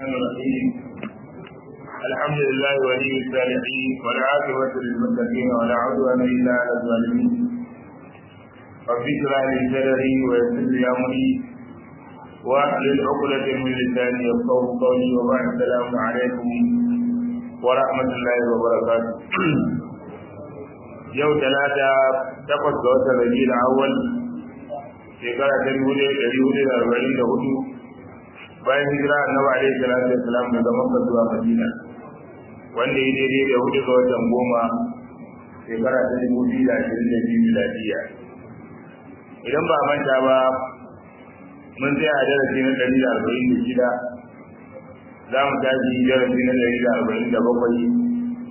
الرحيم الحمد لله ولي الصالحين والعاقبة للمتقين ولا عدوان إلا على الظالمين رب اشرح لي صدري ويسر لي أمري واحلل عقدة من لساني يفقهوا قولي وبعد السلام عليكم ورحمة الله وبركاته يوم 3 takwas ga watan Rabiul Awwal shekara ta 1444 bayan hijira annabi alaihi salatu wassalam daga Makka zuwa Madina wanda ya daidai da 4 ga watan goma shekara ta 2022 miladiya. Idan ba manta ba mun tsaya a darasi na 146 za mu tashi darasi na 147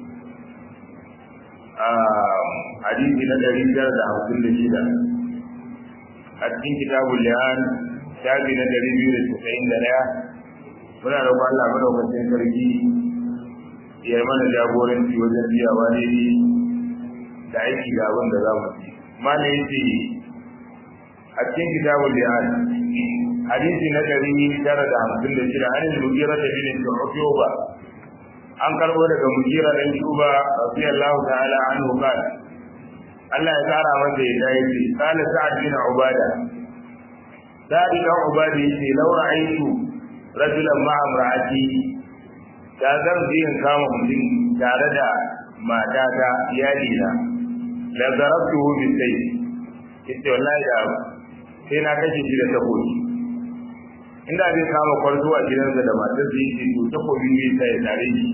hadisi na 956 a cikin kitabul li'an shafi na 291. muna roƙon Allah madaukakin sarki ya yi mana jagoranci wajen biyawa daidai da aiki da abin da za mu ci. Mana yace a cikin kitabul li'an hadisi na 956 an Mughira bin Shu'ba an karbo daga Mughira dan Shu'ba radiyallahu ta'ala anhu qala Allah ya kara masa ya yace qala Sa'd bin Ubada Sa'd bin Ubada yace law ra'aytu rajulan ma'a imra'ati da zan je in kama mutum tare da matata iyalina la zarabtuhu bi sayf yace wallahi da sai na kashe shi da takobi. Inda zai kama kwarzo a gidansa da matarsa yace to takobi ne sai tare shi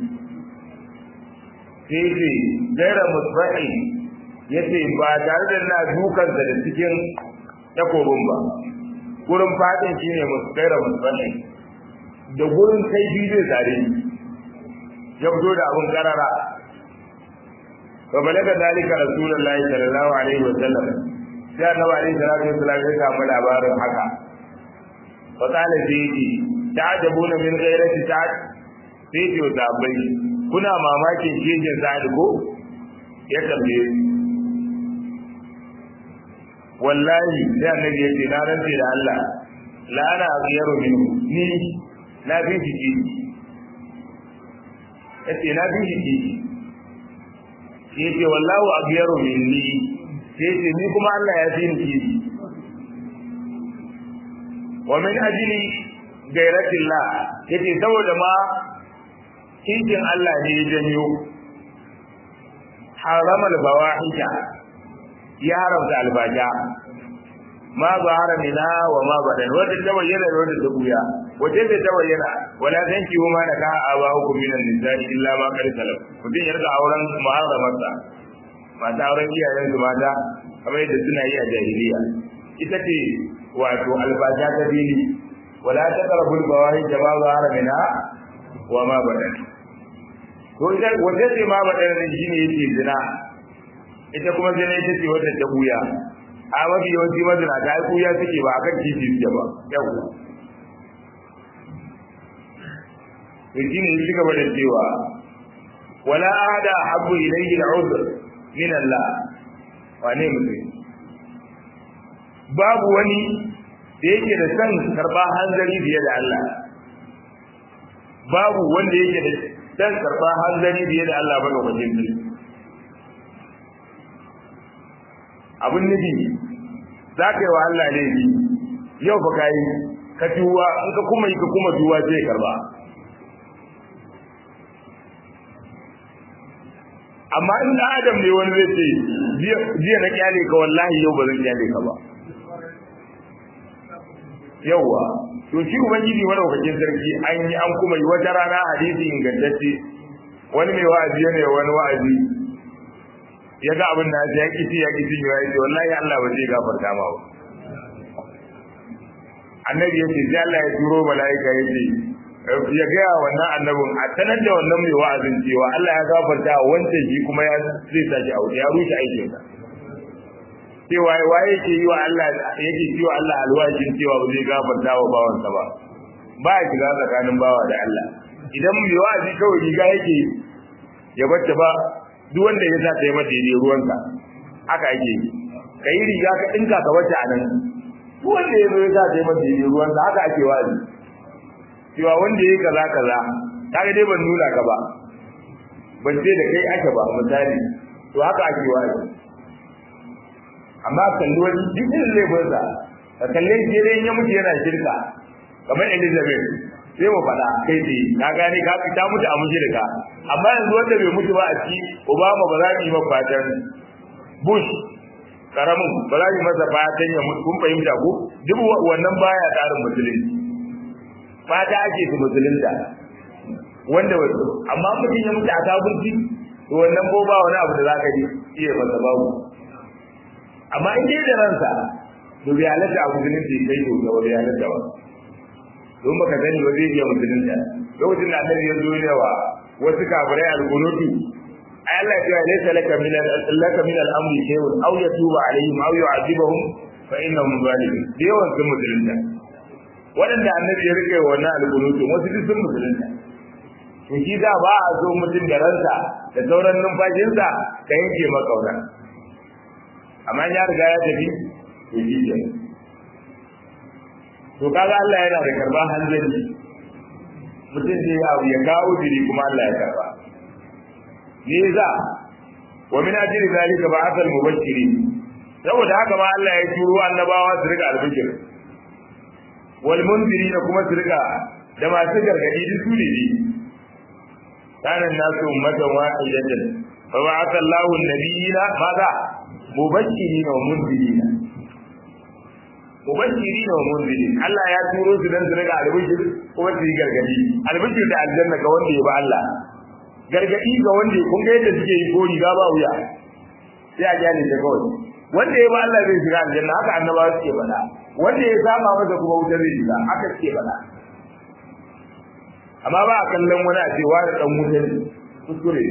sai ce gaira musbahi yace ba tare da na dukansa da cikin takobin ba, gurin fadin shine gaira musbahi da gurin kai bi zai tare ya fito da abun karara. Fa balaga dalika rasulullahi sallallahu alaihi wasallam sai annabi alaihi salatu wasallam ya samu labarin haka. Fa qala sayyidi ta'jabuna min ghairati ta'ad sayyidi wa sahabbai kuna mamakin kejin Sa'ad ko ya tambaye wallahi sai annabi ya ce na rantsi da Allah la ana aghyaru minhu ni na bi shi yace na bi shi yace wallahu aghyaru minni yace ni kuma Allah ya fi ni wa min ajli gairatillah yace saboda ma kinkin Allah ne ya janyo haramal bawahisha ya haramta albaja ma zahara mina wa ma badan wanda ta bayyana da wanda ta buya wace da ta bayyana wala zanki huma da ka aba hukum minan nisa'i illa ma qad salaf mutum ya riga auren muharramarsa mata auren iyayen su mata kamar yadda suna yi a jahiliya ita ce wato albaja ta dini wala taqrabul bawahisha ma zahara mina wa ma badan to idan wace ce ma badan shine yake zina ita kuma zina ita ce wadda ta buya a mafi yawanci mazina ta yi buya suke ba akan titi suke ba yau to shine shi gaba da cewa wala ahada habbu ilayhi al'udhr min Allah wane mutum babu wani da yake da san karba hanzari biye da Allah, babu wanda yake da san karba hanzari biye da Allah ba ga wajen shi. Abun nufi za ka yi wa Allah laifi yau ba ka yi ka tuwa in ka kuma yi ka kuma tuwa sai karba. Amma in da Adam ne wani zai ce jiya na kyale ka wallahi yau ba zan kyale ka ba. Yawwa to shi ubangiji madaukakin sarki an yi an kuma yi wata rana hadisi ingantacce wani mai wa'azi ne wani wa'azi ya ga abin da ya kici ya ce wallahi Allah ba zai gafarta ma ba. Annabi ya ce sai Allah ya turo mala'ika ya ce ya ga wannan annabin a sanar da wannan mai wa'azin cewa Allah ya gafarta wancan shi kuma ya zai saki aure ya rushe aikin sa. Cewa waye ke yi wa Allah yake yi wa Allah alwajin cewa ba zai gafarta wa bawansa ba ba ya shiga tsakanin bawa da Allah. Idan mai wa'azi kawai riga yake ya bacce ba duk wanda ya sa sai mata daidai ruwanka haka ake yi kai riga ka dinka ka bacce a nan duk wanda ya zo ya sa sai mata daidai ruwanka haka ake wa'azi cewa wanda yayi kaza kaza kaga dai ban nuna ka ba ban ce da kai aka ba misali to haka ake wa'azi amma kallo wani dukkan laifinsa ka kalle shi dai ya mutu yana shirka kamar Elizabeth sai mu faɗa kai dai ka gane ka fita mutu a mushrika amma yanzu wanda bai mutu ba a ci Obama ba za mu yi masa fatan Bush karamin ba za mu yi masa fatan ya mutu kun fahimta ko duk wannan baya tsarin musulunci fata ake su musulunta wanda wato amma mutum ya mutu a kafirci to wannan ko ba wani abu da zaka yi iya masa babu amma in dai da ransa to bai halatta a musulunci kai to ga bai halatta ba don baka sani ba zai iya musulunta lokacin da annabi ya zo ne wa wasu kafirai al-qunutu ay Allah ya laysa laka min al-amri shay'un aw yatuba alaihim aw yu'adhibuhum fa innahum zalimun yawan sun musulunta wadanda annabi ya rike wannan al-qunutu wasu duk sun musulunta to shi da ba a zo mutum da ransa da sauran numfashinsa ka yanke makauna amma ya riga ya tafi to shi ke to kaga Allah yana da karba hanzari mutum sai ya kawo jiri kuma Allah ya karba ne za wa min ajri zalika ba'athal mubashirin saboda haka ma Allah ya turo annabawa su riga albishir wal munzirin kuma su riga da masu gargadi duk su ne kana nasu ummatan wahidatan fa ba'atha Allahu an-nabiyina madha mubashirin wa munzirin mubashirin wa munzirin Allah ya turo su dan su riga albishir kuma su yi gargadi albishir da aljanna ga wanda ya ba Allah gargadi ga wanda kun ga yadda suke yi ko riga ba wuya sai a gane ta kawai wanda ya ba Allah zai shiga aljanna haka annabawa suke faɗa wanda ya saba masa kuma wutar zai shiga haka suke faɗa amma ba a kallon wani a cewa da dan wutar kuskure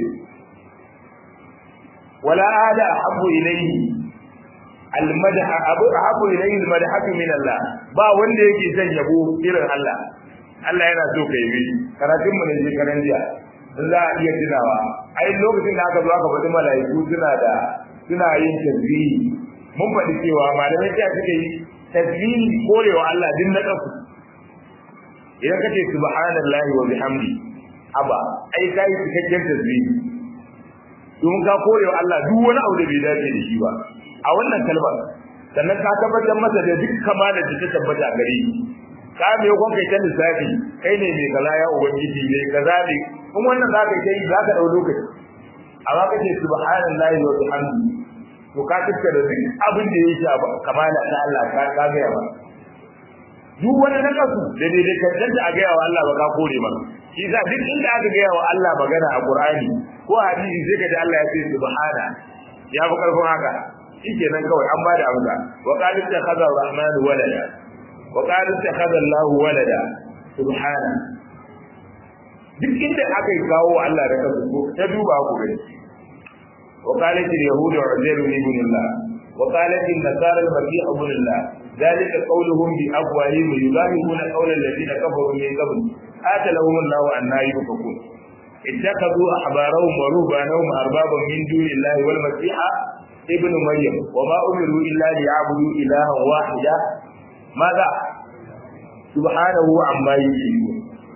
wala ada ahabbu ilayhi almadha ahabbu ilayhi almadhatu min Allah ba wanda yake son yabo irin Allah Allah yana so kai bi karatun mu ne shekaran jiya za a iya tunawa ai lokacin da aka zo aka faɗi mala'iku suna yin tasbihi mun faɗi cewa malamai ta suke yi tasbihi korewa Allah din na kafu idan kace subhanallahi wa bihamdi aba ai kai cikakken tasbihi don ka korewa Allah duk wani abu da bai dace da shi ba a wannan kalmar sannan ka tabbatar masa da duk kamalar da ta tabbata gare shi ka me kon kai ta lissafi kai ne mai kaza ya ubangiji ne kaza ne kuma wannan zaka yi zaka dau lokaci amma kace subhanallahi wa bihamdi to ka tattara duk abin da yake kamala ta Allah ka ga yawa duk wani nakasu da dai kan da ga yawa Allah ba ka kore ba shi yasa duk inda aka ga yawa Allah magana a Qur'ani ko hadisi sai kaji Allah ya ce subhana ya fi karfin haka shikenan kawai an bada amsa wa qala takhadha ar-rahman walada wa qala takhadha Allahu walada subhana duk inda aka yi kawo Allah da kansa ko ta duba ku gani wa qalat al-yahud uzair ibn Allah wa qalat an-nasara al-masih ibn Allah dalika qawluhum bi afwahihim yudahiruna qawla alladhina kafaru min qabl atalahum Allah an yufakun ittakhadhu ahbarahum wa ruhbanahum arbaban min duni Allah wal masih ibn maryam wa ma umiru illa liya'budu ilahan wahida madha subhanahu amma yushrikun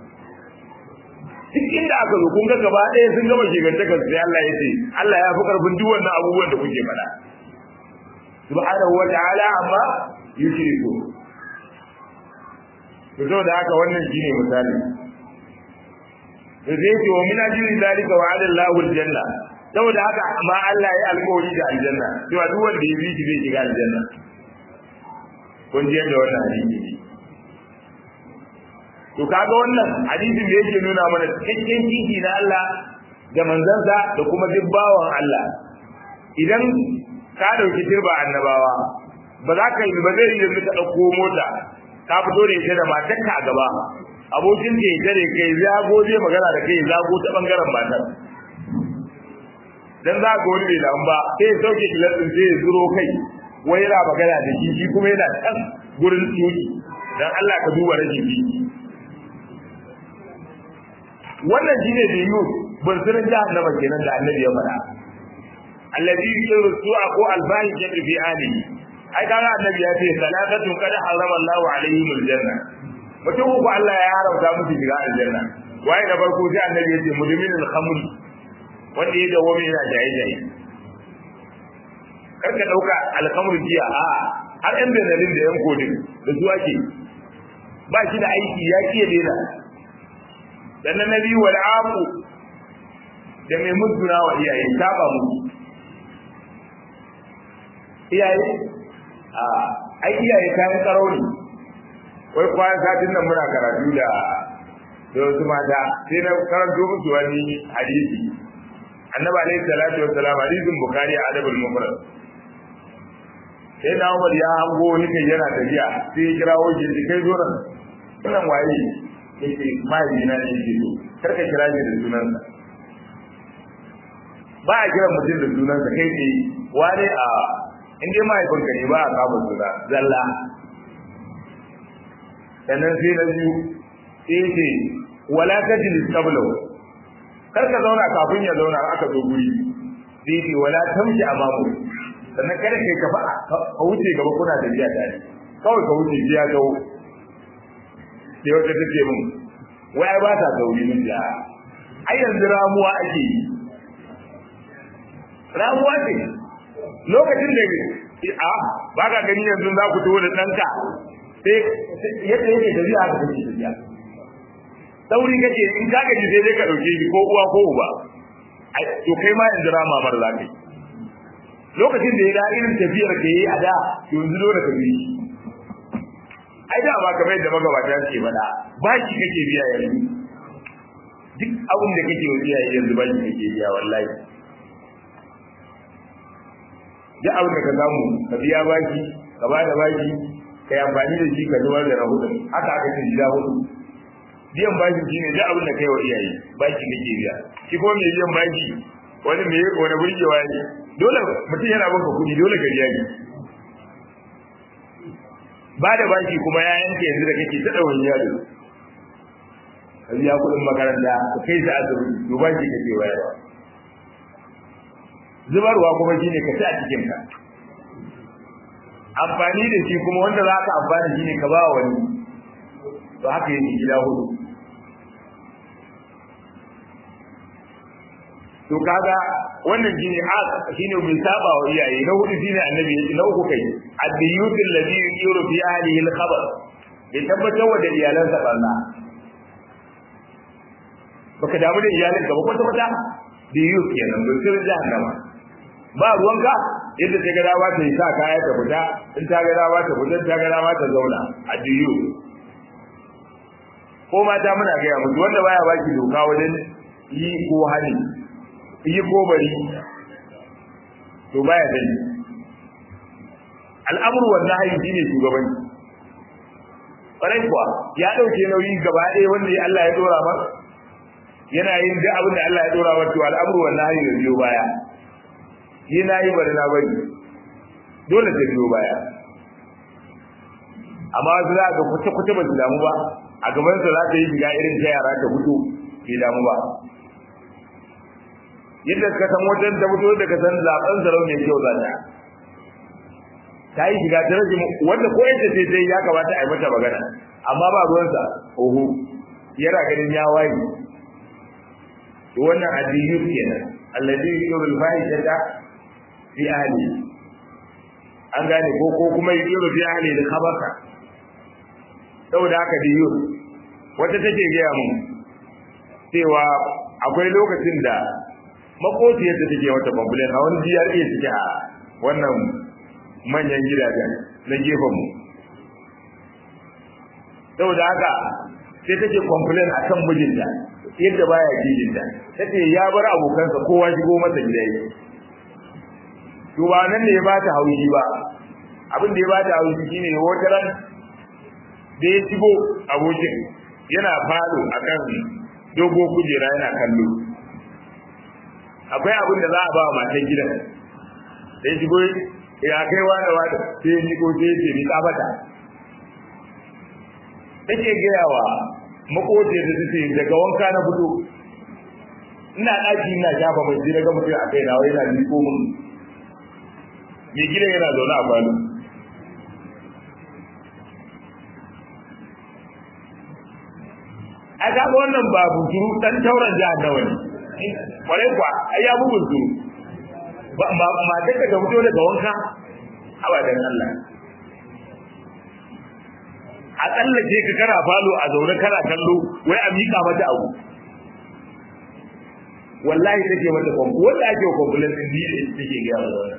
duk inda aka zo kun ga gaba ɗaya sun gama shigantakar sai Allah ya ce Allah ya fi karfin duk wannan abubuwan da kuke faɗa subhanahu wa ta'ala amma yushriku to saboda haka wannan shine misali da zai ce wa min ajli zalika wa ala Allahu aljanna saboda haka amma Allah ya alƙawari da aljanna cewa duk wanda ya bi shi zai shiga aljanna kun ji yadda wannan hadisi to kaga wannan hadisin da yake nuna mana cikakken kishi na Allah da manzansa da kuma dubbawan Allah idan ka dauki turba annabawa ba za ka yi ba zai yi ka dauko mota ka fito da ita da matarka a gaba abokin da ya tare kai zago zai magana da kai zago ta bangaren matar dan za ga wani da ba sai ya sauke kilasin sai ya zuro kai wai yana magana da shi kuma yana kan gurin tuki dan Allah ka duba rashin kishi wannan shine da yu bunsurin jahannama kenan da annabi ya fara alladhi yusiru su'a ko alfahisha fi alihi ai kaga annabi ya ce salatatun qad harama Allahu alaihim aljanna mutum uku Allah ya haramta musu shiga aljanna waye da farko sai annabi ya ce mudminul khamr wanda ya dawo mai yana jaye kar ka dauka alkhamr jiya a har ɗan benalin da yan kodin da su ake ba shi da aiki ya kiye daina dan nabi wal aqu da mai mutuna wa iyaye saba musu iyaye ai iyaye kayan tsaro ne wai kwan satin nan muna karatu da wasu mata sai na karanto musu wani hadisi annabi alaihi salatu wassalam hadisin bukhari a adabul mufrad sai na Umar ya hango ni kai yana tafiya sai ya kirawo shi kai zo nan wannan waye yake mai na ne yake so karka kira shi da sunansa ba a kira mutum da sunansa kai ce wane a inda mahaifinka ne ba a kama suna zalla sannan sai na biyu sai ce wala tajlis qablahu kar ka zauna kafin ya zauna aka zo guri sai ce wala tamshi amamu sannan kada kai ka wuce gaba kuna da biya tare kawai ka wuce biya gawo sai wata take mun wai ba ta sauri min da ai yanzu ramuwa ake yi ramuwa ce lokacin da ba ka gani yanzu za ku tawo da ɗanka sai yadda yake tafiya haka kake tafiya sauri kake in ka gaji sai dai ka ɗauke shi ko uwa ko uba to kai ma yanzu rama mara za ka yi lokacin da ya da irin tafiyar ka yi a da yanzu dole ka bi ai da ba kamar yadda magabata suke faɗa ba shi kake biya yanzu duk abin da kake biya yanzu ba shi kake biya wallahi duk abin da ka samu ka biya baki ka ba da baki ka yi amfani da shi ka zubar da rahudin haka aka ce gida hudu biyan baki shine duk abin da kai wa iyaye baki kake biya shi kuma mai biyan baki wani burgewa ne dole mutum yana banka kuɗi dole ka biya shi ba da baki kuma ya yanke yanzu da kake ta ɗaurin yaro ka biya kuɗin makaranta ka kai su asibiti to baki kake bayarwa zubarwa kuma shine ka ci a cikin ka amfani da shi kuma wanda za ka amfani shine ka ba wani to haka yake gida hudu to kaga wannan shine mai saba wa iyaye na hudu shine annabi yake na uku kai ad-diyutul ladhi yuru fi ahlihi al-khabar ya tabbatar wa da iyalansa barna baka damu da iyalanka ba kwata diyut kenan don sirrin jahannama ba ruwanka yadda ta ga dawa ta yi sa kaya ta fita in ta ga dawa ta fita ta ga dawa ta zauna a diyu ko mata muna gaya musu wanda baya baki doka wajen yi ko hali yi ko bari to baya sani al'amru wan nahyi shine shugabanci ƙwarai kuwa ya ɗauke nauyi gaba ɗaya wanda Allah ya dora masa yana yin duk abin da Allah ya dora masa to al'amru wan nahyi da biyo baya yana yi bari na bari dole ta biyo baya amma wasu za ga kuce ba su damu ba a gabansa za ta yi shiga irin ta yara ta fito bai damu ba yadda ka san wajen ta fito da ka san zaben zarau mai kyau za ta yi shiga ta rage wanda ko yadda sai dai ya kamata a yi mata magana amma ba ruwansa oho yana ganin ya waye to wannan addini kenan alladhi yuridu al-fahishata fi ahli an gane ko kuma yuridu fi ahli al-khabasa saboda haka diyo wata take gaya mun cewa akwai lokacin da makociyar ta take wata complain a wani GRA suke a wannan manyan gidajen na gefen mu saboda haka sai take complain akan mijinta yadda baya kijinta tace ya bar abokansa kowa shigo masa gida yake to ba nan ne ya bata haushi ba abin da ya bata haushi shine wata ran da ya shigo abokin yana falo akan dogo kujera yana kallo akwai abin da za a ba wa matan gidan da ya shigo ya kai wada sai ni ko sai ce ni kabata take gayawa makoce da take daga wanka na fito ina daki ina shafa mai jira ga mutum a kai nawa yana liko mun me gidan yana zaune a falo a ga wannan ba buturu dan tauran jahannama ne kwarai kwa ai ya buturu ma daga da fito daga wanka abadan Allah a tsallake ka kana falo a zaune kana kallo wai a mika mata abu wallahi take mata kwamfu wanda ake kwamfulan din ni take ga wannan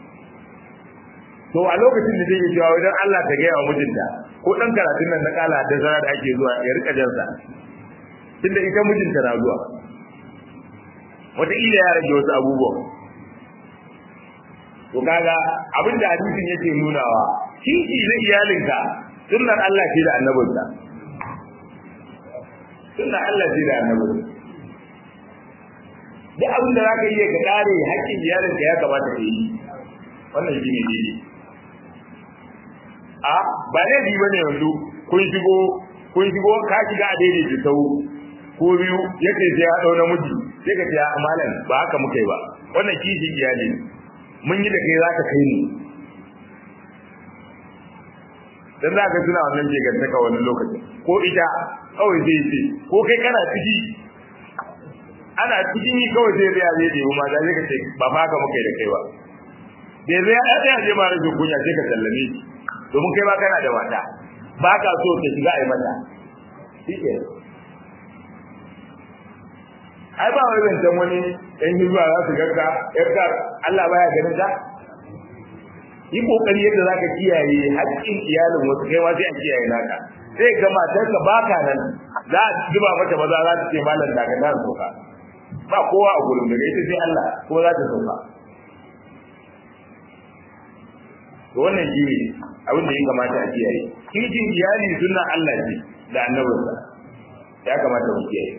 to a lokacin da take cewa idan Allah ta ga yawa mijinta ko dan karatun nan na kala da zara da ake zuwa ya rika jansa tunda ita mijinta na zuwa wata ila ya rage wasu abubuwa to kaga abinda hadisin yake nunawa kishi na iyalinka sunnar Allah ce da annabinsa sunnar Allah ce da annabinsa duk abin da zaka yi ka kare haƙƙin iyalinka ya kamata ka yi wannan shine daidai a ba ne bi bane yanzu kun shigo ka shiga a daidai da sau ko biyu yake sai ya dau namiji sai ka ce ya amalan ba haka muka yi ba wannan kishi iyali mun yi da kai zaka kai ni dan zaka tuna wannan ke gantaka wani lokaci ko ita kawai sai ce ko kai kana ciki ana cikin yi kawai sai ya zai yi ma zai ka ce ba fa haka muka yi da kai ba da zai ya tsaya je ma rage kunya sai ka sallame shi domin kai ba kana da mata ba ka so ka shiga ai mata shike ai ba wai ban san wani ɗan hijira za su garka yarka Allah baya ganin ka yi kokari yadda zaka kiyaye haƙƙin iyalin wasu kai ma sai a kiyaye naka sai ga matarka baka nan za a zuba mata maza za ta ce malam da ka dan soka ba kowa a gurin daga ita sai Allah ko za ta soka to wannan shi ne abin da ya kamata a kiyaye kishin iyali sunnan Allah ce da annabinsa ya kamata mu kiyaye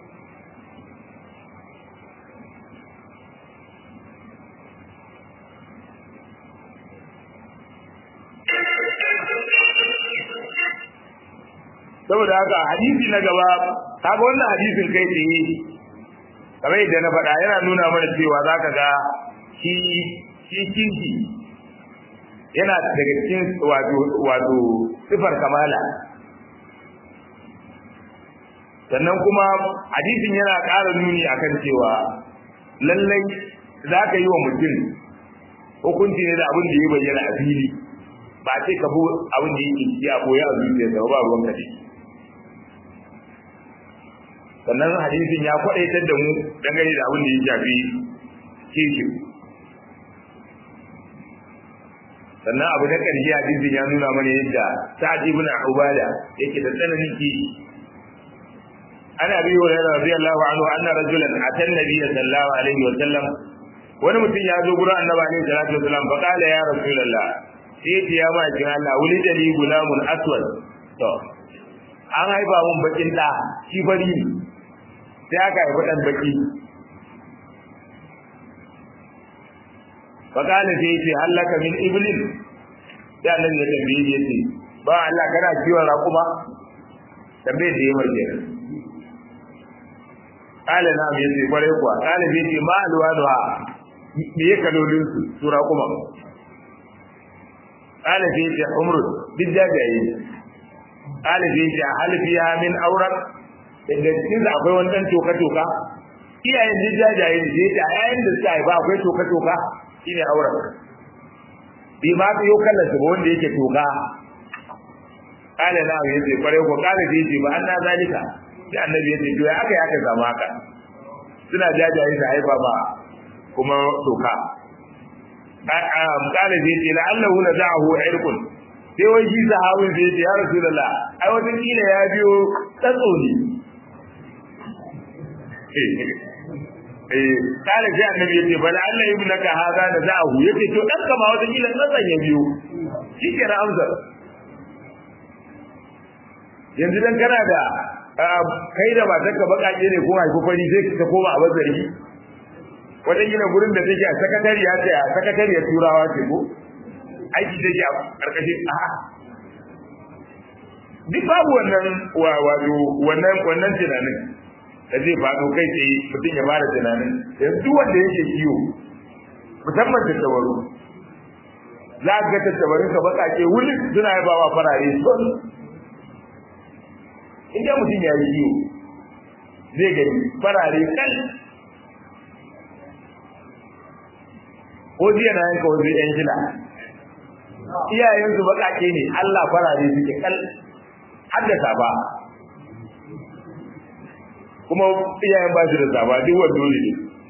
saboda haka hadisi na gaba kaga wannan hadisin kai tsaye kamar yadda na faɗa yana nuna mana cewa zaka ga shi kinki yana daga cikin wato sifar kamala sannan kuma hadisin yana ƙara nuni akan cewa lallai zaka yi wa mutum hukunci ne da abin da ya bayyana a fili ba sai ka bu abin da yake ya boye a zuciyarsa ba ruwan ka sannan hadisin ya kwadaitar da mu dangane da abin da ya shafi kishi sannan abu na ƙarshe hadisin ya nuna mana yadda Sa'd ibn Ubada yake da tsananin kishi ana bi wa radiyallahu anhu anna rajulan atan nabiyya sallallahu alaihi wa sallam wani mutum ya zo gurin annabi alaihi salatu wasallam fa qala ya rasulullah sai ya ma kin Allah wulida li gulamun aswad to an haifa mun bakin da shi fari ne sai aka haifa dan baki fakala sai yace halaka min iblin da annabi ya tambaye yace ba Allah kana kiwon raƙuma tambaye da yayi marke kala na yace kware kuwa kala sai yace ma alwaduha me yake kalolin su raƙuma kala sai yace umrud bidajayi kala sai yace hal fiha min awraq inda cikin akwai wani dan toka iyayen jajaye ne da yayin da suka haifa akwai toka shine auren bi ma ta yau kallon su wanda yake toka kala na yace kware ko kala da yace ba anna zalika sai annabi yace to ya aka zama haka suna jajaye da haifa ba kuma toka kala da yace la allahu nazahu irqun sai wai shi sahabin sai yace ya rasulullah ai wata kila ya biyo tsatso ne kala sai annabi yace bala Allah ibnaka hada da za'ahu yace to dan kama wata kila tsatsan ya biyo shike na amsa yanzu dan kana da kai da matarka bakake ne ko haifu fari sai ka koma a bazari wata kila gurin da take a sakatariya ce a sakatariyar turawa ce ko aiki take a karkashin duk babu wannan wannan tunanin da zai faɗo kai tsaye mutum ya fara tunanin yanzu wanda yake kiwo musamman tattabaru za ka ga tattabarun ka baƙaƙe wuli suna yabawa farare son inda mutum ya yi kiwo zai gani farare kan ko jiya na yanka wasu yan shida iyayensu baƙaƙe ne Allah farare suke kal haddasa ba kuma iyayen ba su da saba duk wanda ne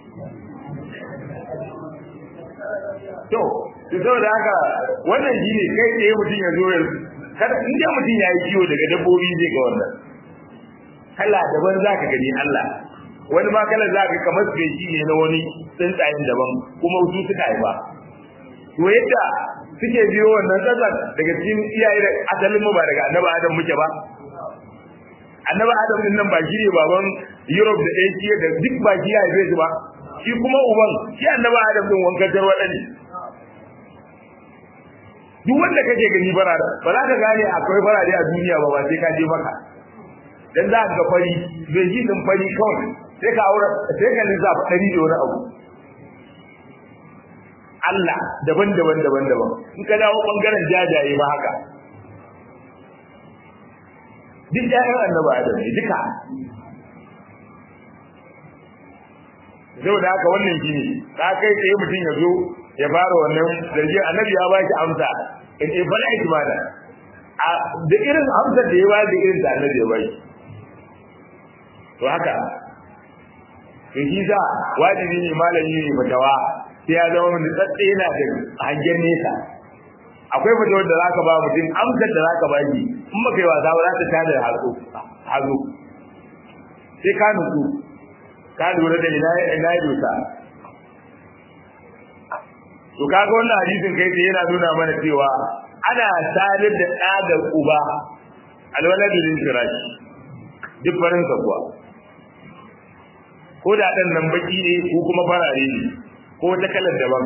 to saboda haka wannan shine kai tsaye mutum ya zo kada in da mutum ya yi kiwo daga dabbobi zai ga wannan kala daban zaka gani Allah wani ma kala zaka kamar speci ne na wani tsuntsayen daban kuma su suka haifa to yadda suke biyo wannan tsatsan daga cikin iyaye da asalin mu ba daga annabi Adam muke ba annabi Adam din nan ba shi ne baban Europe da Asia da duk ba shi ya haife shi ba shi kuma uban shi annabi Adam din wankan tarwada ne duk wanda kake gani barada ba za ka gane akwai barade a duniya ba sai ka je maka dan za ka ga fari bai ji din fari kawai sai ka aure sai ka lissafa 100 da wani abu Allah daban-daban in ka dawo bangaren jajaye ba haka duk ƴaƴan annabi Adam ne duka saboda haka wannan shine ka kai tsaye mutum ya zo ya fara wannan zargi annabi ya baki amsa in ibala ikmana da irin amsar da ya ba da irin da annabi ya baki to haka to shi sa wajibi ne malami ne fatawa sai ya zama mun tsatse yana da hangen nesa akwai fatawar da zaka ba mutum amsar da zaka ba shi in baka yi wasa ba za ta tada hazo sai ka nutsu ka lura da ina dosa to kaga wannan hadisin kai sai yana nuna mana cewa ana salir da ɗa da uba alwaladu lil firash duk farin sa kuwa ko da dan nan baki ne ko kuma farare ne ko wata kalar daban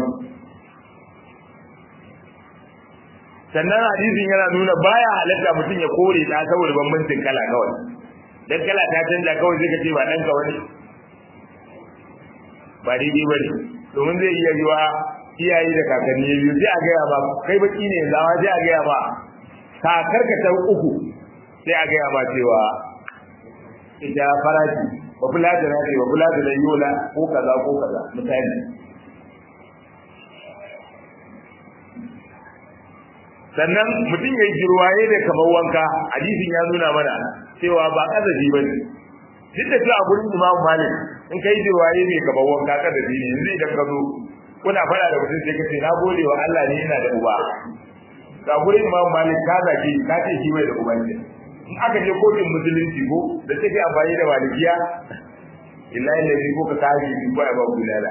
sannan hadisin yana nuna baya halatta mutum ya kore ta saboda bambancin kala kawai dan kala ta canja kawai sai ka ce ba dan ka wani ba daidai bane domin zai iya yiwa iyaye da kakanni biyu sai a gaya ba kai baki ne zawa sai a gaya ba kakarka ta uku sai a gaya ba cewa ita farashi ba kula da nace ba kula da yola ko kaza misali sannan mutum ya yi jirwaye da kamar wanka hadisin ya nuna mana cewa ba kazafi bane duk da cewa gurin Imam Malik in kai jirwaye ne kamar wanka kazafi ne yanzu idan ka zo kuna fara da mutum sai ka ce na gode wa Allah ne yana da uba ga gurin Imam Malik ka zaki ka ce shi bai da uba ne in aka je kotun musulunci ko da take amfani da malikiya illahi lazi ko ka kaji ko ba bulala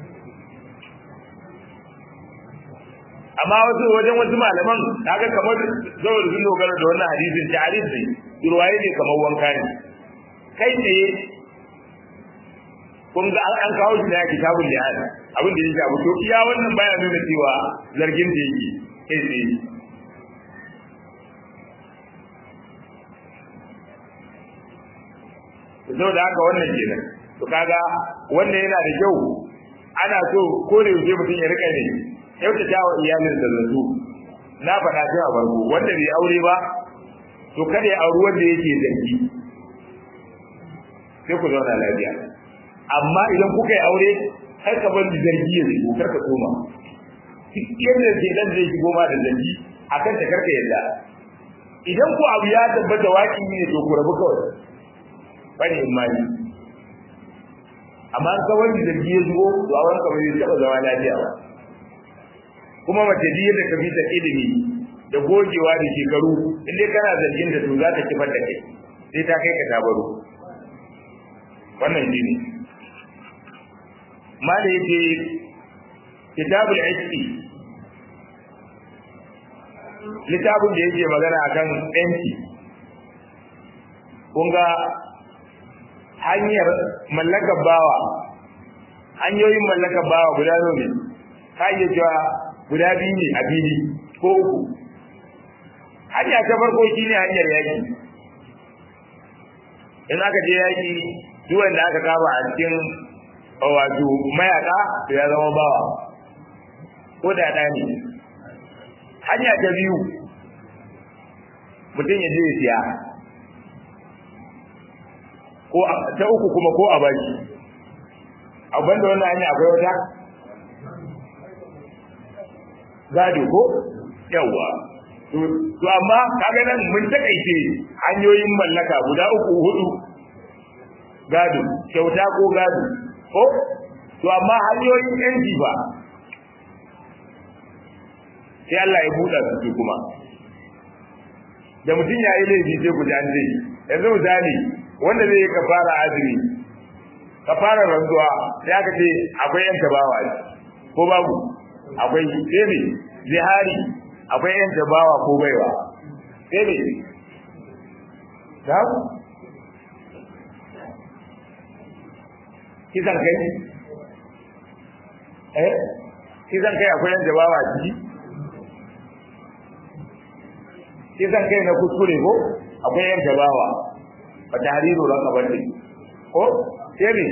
amma wajen malaman kaga kamar zawar sun dogara da wannan hadisin ta hadisi ruwaye ne kamar wanka ne kai ne kun ga an kawo shi da kitabul jihad abin da ya shafi to iya wannan baya nuna cewa zargin da yake kai tsaye saboda haka wannan kenan to kaga wannan yana da kyau ana so ko da yaushe mutum ya rika ne kyautata wa iyalin da zato na faɗa sai a farko wanda bai aure ba to kada ya auri wanda yake zargi sai ku zauna lafiya amma idan kuka yi aure har ka bar zargi ya zai kar ka koma duk yadda ke dan zai shigo ma da zargi akan ta karka yadda idan ku abu ya tabbata waki ne to ku rabu kawai bane imani amma ka wani zargi ya shigo to a wanka bai taɓa zama lafiya ba kuma mace biye da ka fita ilimi da gogewa da shekaru in dai kana zargin da to za ta kifar da kai sai ta kai ka tabaro wannan shi ne mala yake kitabul iski littafin da yake magana akan yanci kun ga hanyar mallakar bawa hanyoyin mallakar bawa guda ne ka iya cewa guda biyu ne a fili ko uku hanya ta farko shi ne hanyar yaki in aka je yaki duk wanda aka kama a cikin wato mayaka to ya zama bawa ko da ɗa ne hanya ta biyu mutum ya je ya siya ko ta uku kuma ko a baki abin da wannan hanya akwai wata gado ko yawa to amma kaga nan mun takaice hanyoyin mallaka guda uku hudu gado kyauta ko gado ko to amma hanyoyin yanci ba sai Allah ya buɗa su kuma da mutum ya yi laifi sai ku jan zai yanzu misali wanda zai yi kafara azumi kafara rantsuwa sai aka ce akwai yan tabawa ko babu akwai sai ne zihari akwai yan tabawa ko baiwa sai ne da kisan kai kisan kai akwai yan tabawa ciki kisan kai na kuskure ko akwai yan tabawa ba tahriru raqabati ko sai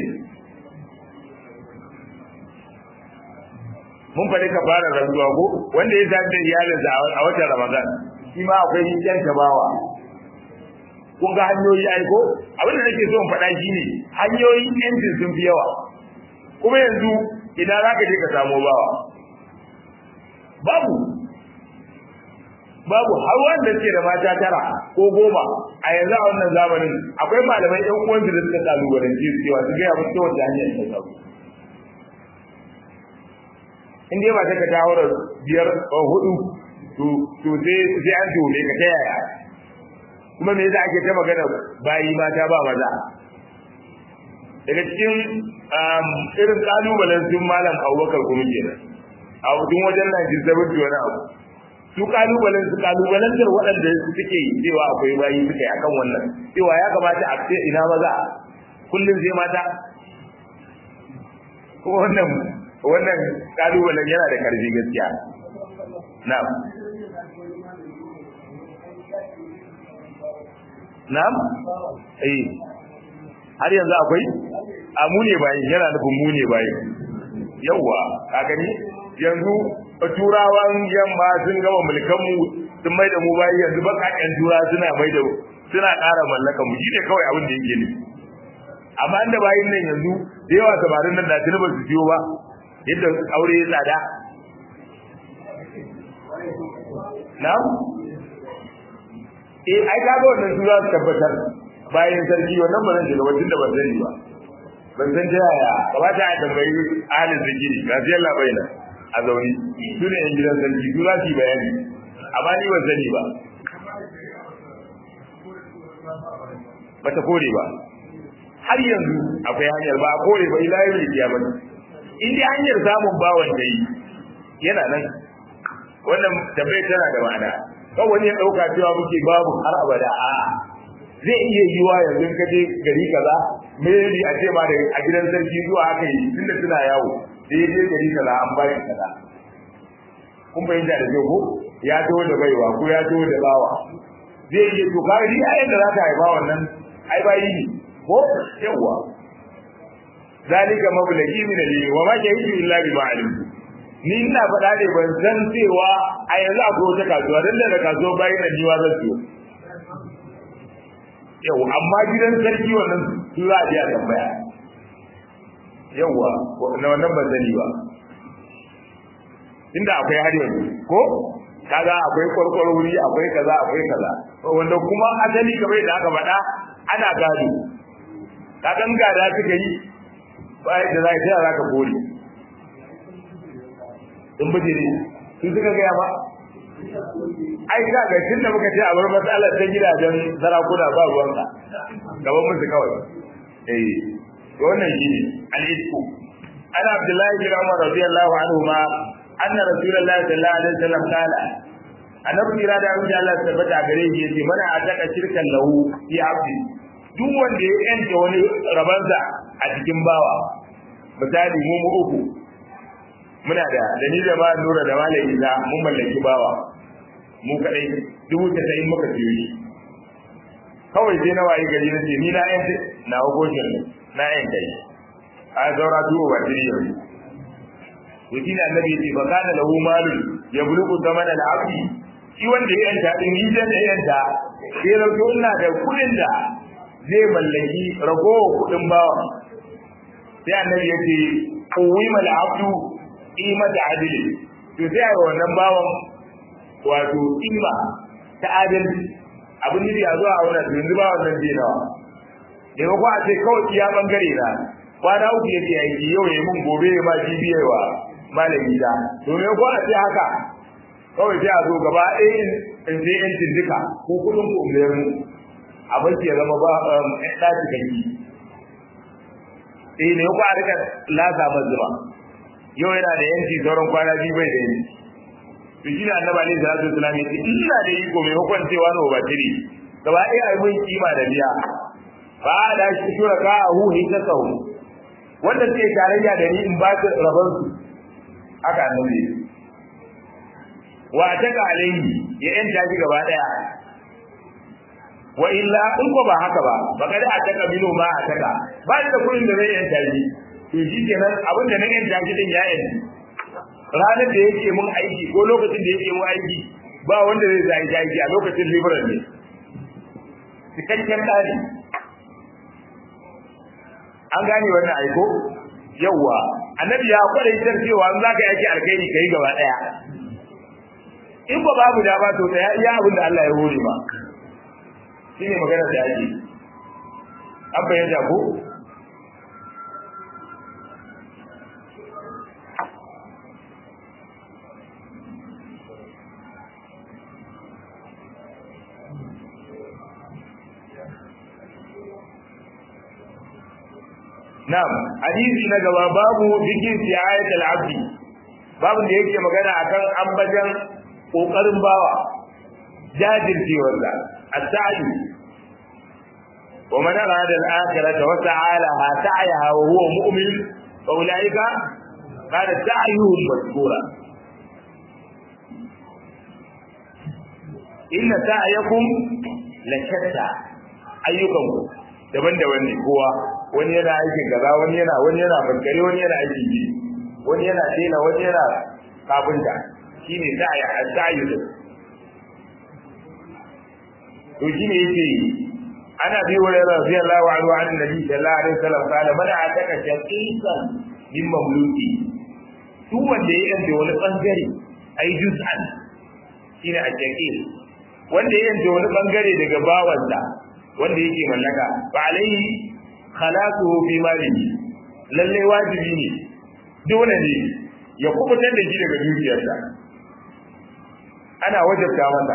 mun fare ka fara rantsuwa ko wanda ya zaɓi iyalinsa a watan Ramadan shi ma akwai yan tabawa kun ga hanyoyi aiko abin da nake so in faɗa shine hanyoyin yancin sun fi yawa kuma yanzu idan zaka je ka samu babu har wanda suke da mata tara ko goma a yanzu a wannan zamanin akwai malamai ɗan uwan da suka kalubalanci su cewa su gaya musu wata hanyar ta samu in dai ba ta ka tawara biyar ko hudu to sai an tume ka ta yaya kuma me yasa ake ta magana bayi mata ba maza daga cikin irin kalubalen sun malam Abubakar kuma kenan a wajen 1970 wani abu su kalubalantar waɗanda suke cewa akwai bayi suke akan wannan cewa ya kamata a ce ina maza kullum sai mata wannan kalubalen yana da karfi gaskiya na'am har yanzu akwai a mu ne bayi yana nufin mu ne bayi yawwa ka gani yanzu turawan yamma sun gama mulkanmu sun mai da mu bayi yanzu bakaken tura suna ƙara mallakan mu shine kawai abin da yake ne amma inda bayin nan yanzu da yawa samarin nan da tuni ba su biyo ba yadda aure ya tsada na'am ai kaga wannan su za su tabbatar bayan sarki wannan ba zan shiga ba tunda ban sani ba ban san ta yaya kamata a tambayi ahalin zikiri ga sai Allah bayyana a zauni su ne yan gidan sarki su za su yi bayani amma ni ban sani ba bata kore ba har yanzu akwai hanyar ba a kore ba ila yau kiyama in dai hanyar samun bawan da yi yana nan wannan tambayar tana da ma'ana kawai wani ya dauka cewa muke babu har abada a zai iya yiwa yanzu ka je gari kaza maybe a ce ma da a gidan sarki zuwa haka yi tunda suna yawo da ya je gari kaza an bayan kaza kun bayyana da zai ko ya taho da baiwa ko ya taho da bawa zai iya to kai ni ayin da za ta haifa wannan ai bayi ne ko yawa zalika mablagi min al wa ma jahidu illa bi ma'alim ni ina faɗa ne ban san cewa a yanzu akwai wata kasuwa dan da kasuwa bayi da niwa zan ciyo yau amma gidan sarki wannan su za a je a tambaya yawa na wannan ban sani ba inda akwai har yanzu ko kaga akwai kwarkwar wuri akwai kaza wanda kuma asali kamar da aka faɗa ana gado kagan gada suka yi bayan da za ka kore in bijiri su suka gaya ba ai ka ga tunda muka ce a bar matsalar ta gidajen sarakuna ba ruwanka gaban musu kawai to wannan shi ne al-isku ana abdullahi bin umar radiyallahu anhu ma anna rasulullahi sallallahu alaihi wasallam qala annabi kira da abin da Allah ya tabbata gare shi yace mana ataka shirkan lahu fi abdi duk wanda ya yanta wani rabansa a cikin bawa misali mu uku muna da ni da ba nura da malai da mun mallaki bawa mu kadai 90 muka siyo shi kawai sai na waye gari nace ni na yanta na hukoshin na yanta shi a zaura tuwo ba tiri yau wuti da annabi ce ba kana lahu malun ya bulugu zaman al-abdi shi wanda ya yanta din ni da yanta sai rauto ina da kudin da zai mallaki ragowar kudin bawa sai annabi ya ce qawima al-abdu qimata adli to sai a wannan bawan wato kima ta adalci abin da ya zo a wannan yanzu ba wannan bai nawa da ko a ce kawai iya bangare na kwana uku yake aiki yau ya mun gobe ya ma jibiyewa malami da to me ko a ce haka kawai sai a zo gaba ɗaya in je in tindika ko kudin ku umar mu abin ya zama ba ɗaci kanki ne ko a rika lasa mazuma yau yana da yanci sauran kwana biyu bai da yanci to shi ne annabi alaihi salatu wasallam ya ce ina da iko mai hukuncewa na obatiri gaba ɗaya ai mun kima da biya ba da shi tura ka a hu hita sau wanda suke tarayya da ni in ba su rabar su haka annabi wa taka alaihi ya yanta shi gaba ɗaya wa illa in ko ba haka ba kada a taka mino ma a taka ba da kuɗin da zai yanta shi to shi kenan abin da na yanta shi din ya yanci ranar da yake mun aiki ko lokacin da yake mun aiki ba wanda zai zai aiki a lokacin liberal ne cikakken tsari an gane wannan aiko yawa annabi ya kware ita cewa an zaka yaki alkhairi kai gaba daya in ba babu da ba to da iya abin da Allah ya hore ba shine magana da yake an bayyana ko Na'am, hadisi na gaba babu zikin siyayatul abdi. Babu da yake magana akan ambajan kokarin bawa, jajircewar da as-sa'i. Wa man arada al-akhirata wa sa'alaha sa'yaha wa huwa mu'min fa ulaika kana sa'yuhum mashkura. Inna sa'yakum la shatta. Ayyukanku daban-daban ne kowa wani yana aikin kaza wani yana bankare wani yana aikin gidi wani yana tela wani yana kafinta shine sa'i as-sa'i to shine yake ana bi wa radiyallahu anhu an nabi sallallahu alaihi wasallam kana man ataka shaqiqan min mamluki duk wanda ya yanke wani bangare ai juz'an shine a-shaqiq wanda ya yanke wani bangare daga bawansa wanda yake mallaka ba alaihi khalasuhu fi malihi lalle wajibi ne dole ne ya kubutar da shi daga dukiyarsa ana wajabta masa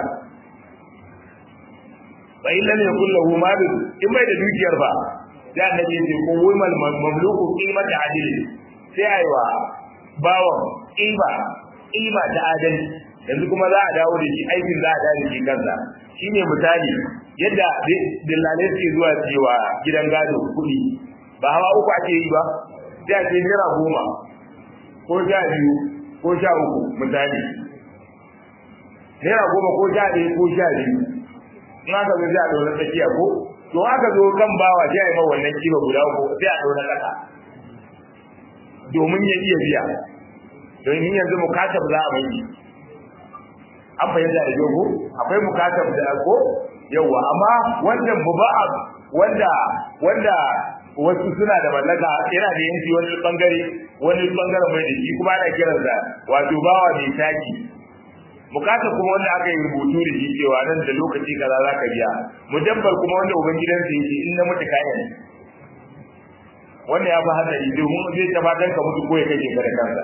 fa illa yakul lahu mal in bai da dukiyar ba sai annabi ya ce ko wal mamluku qimata adil sai aiwa bawan qima ta adalci yanzu kuma za a dawo da shi aikin za a dawo da shi kansa shine misali yadda dillalai suke zuwa cewa gidan gado kuɗi ba hawa uku ake yi ba sai a ce naira 10 ko 12 ko 13 misali naira 10 ko 11 ko 12 in aka zo sai a ɗaura tsakiya ko to aka zo kan bawa sai a yi mawa wannan kima guda uku sai a ɗaura ƙasa domin ya iya biya don yanzu mukatab za a mai an fahimta da yau akwai mukatab da ko yawa amma wannan muba'ab wanda wasu suna da mallaka yana da yanki wani bangare mai da shi kuma ana kiran da wato bawa mai taki mukatab kuma wanda aka yi rubutu da shi cewa nan da lokaci kaza za ka biya mudabbar kuma wanda ubangidansa yake in na mutu kayan wanda ya fi hadari domin zai tabbatar ka mutu ko ya kake ka da kansa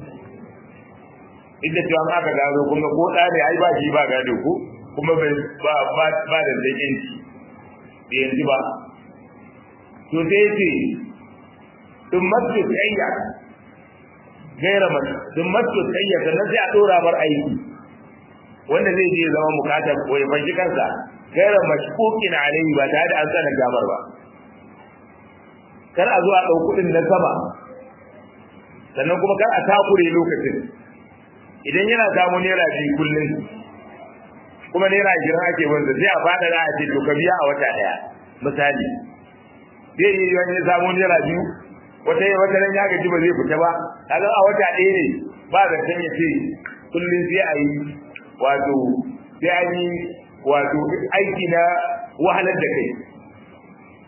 inda cewa an aka gado kuma ko da ne ai ba shi ba gado ko kuma ba da zakinci da yanzu ba to sai ce dun masu tsayya gaira masu dun masu tsayya sannan sai a dora bar aiki wanda zai je zama mukatab ko ya fanshi kansa gaira mashkukin alaihi ba tare da an tsana gamar ba kar a zo a ɗau kuɗin na sama sannan kuma kar a takure lokacin idan yana samu naira 2 kullum kuma naira 20 ake wanda sai a fada da a ce to ka biya a wata daya misali zai yi wani samu naira 2 wata ran ya gaji ba zai fita ba kaga a wata daya ne ba da san ya ce kullum sai a yi wato sai an yi wato aiki na wahalar da kai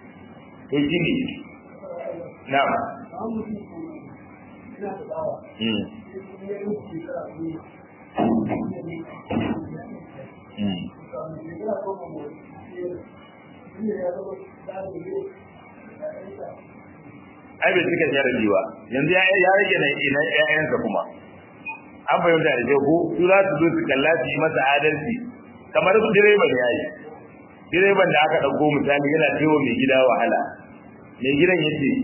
to shi ne na'am ai bai cika jarabi ba yanzu ya rage na ƴaƴansa kuma an fahimta da ko su za su zo su kalla su yi masa adalci kamar direban ya yi direban da aka ɗauko misali yana cewa mai gida wahala mai gidan ya ce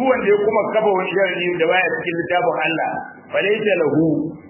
duk wanda ya kuma kafa wani sharadi da baya cikin littafin Allah falaysa lahu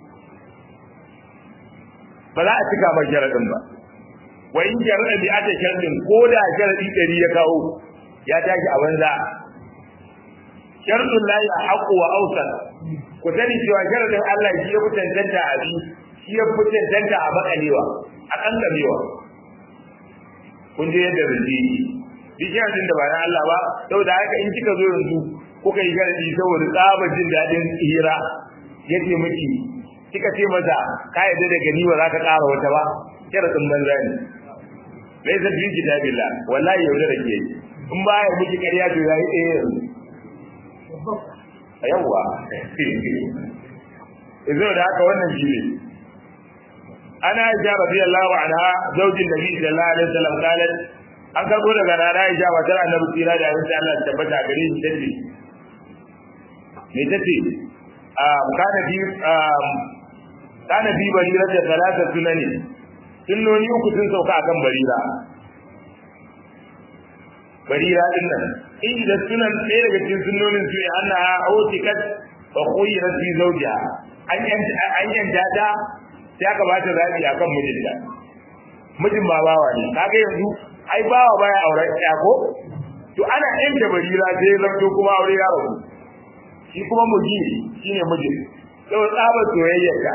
ba za a cika ba sharadin ba wa in jarada bi ata sharadin ko da sharadi 100 ya kawo ya tashi a banza sharadun la ya haqu wa awsal ku sani cewa sharadin Allah shi ya fitantanta a bi shi ya fitantanta a bakalewa a kankamewa kun je yadda zai bi sharadin da ba na Allah ba saboda haka in kika zo yanzu kuka yi sharadi saboda tsabar jin dadin hira yace miki kika ce masa ka yadda da gani ba za ka ƙara wata ba sharadin banza ne laysa fi kitabillah wallahi yaudara ke in ba ya miki ƙarya to yayi yawa izo da haka wannan shi ne ana Aisha radiyallahu anha zaujin Nabi sallallahu alaihi wasallam qalat an karbo daga rana Aisha matar Annabi tsira da insha Allah tabbata gare shi tace me tace kana bi barira da salata sunani sunnoni uku sun sauka akan barira din nan inda sunan ɗaya daga cikin sunnonin su ne annaha autikat wa khuyrat fi zawjiha an yanta ta sai aka bata zabi akan mijinta mijin ba bawa ne kaga yanzu ai bawa baya auren ya ko to ana yanta barira sai zanto kuma aure ya rabu shi kuma miji shine mijin to tsaba soyayyarka